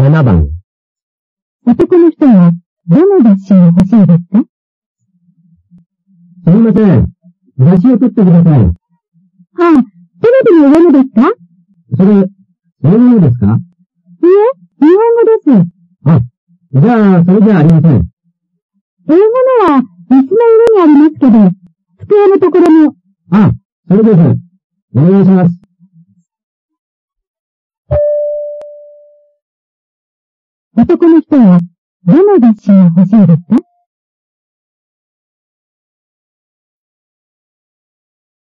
7番。 男の人はどの雑誌が欲しいですか？ すみません。雑誌を取ってください。 はあ、テレビの上のですか？ それ、英語のですか？ いえ、日本語です。 あ、じゃあ、それじゃありません。 英語のは椅子の上にありますけど、机のところも。 あ、それです。お願いします。 男の人はどの雑誌が欲しいですか？